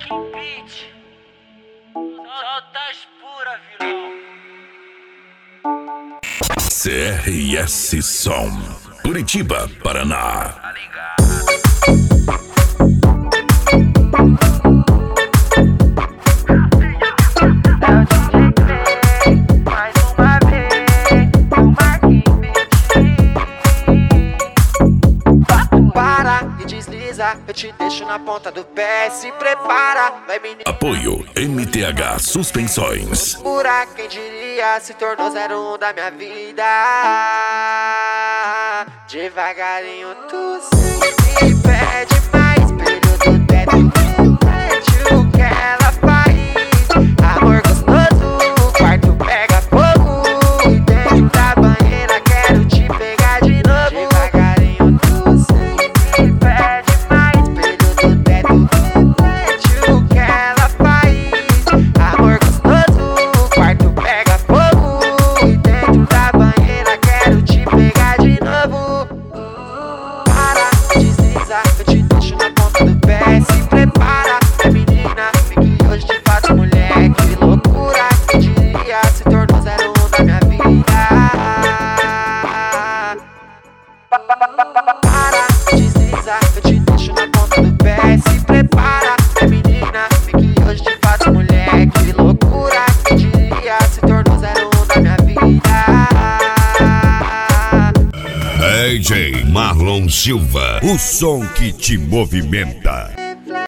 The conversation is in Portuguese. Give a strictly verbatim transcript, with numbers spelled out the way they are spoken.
Marquinhos Beat. Saudade pura, vilão. C R S Som, Curitiba, Paraná. Tá ligado? Eu te deixo na ponta do pé, se prepara, vai menino. Apoio M T H Suspensões. Pura, quem diria, se tornou zero um da minha vida. Devagarinho tu sempre pede mais, brilho do teto, reflete o que ela faz. Amor gostoso, quarto pega fogo, e dentro da banheira quero te pegar de novo. Devagarinho tu sempre pede. Eu te deixo na ponta do pé, se prepara, é menina, que hoje te faço mulher. Que loucura, quem diria, se tornou zero um da minha vida. Para, desliza, eu te deixo na ponta do pé, se prepara, é menina, que hoje te faço mulher. Que loucura, quem diria, se tornou zero um da minha vida. D J Marlon Silva, o som que te movimenta.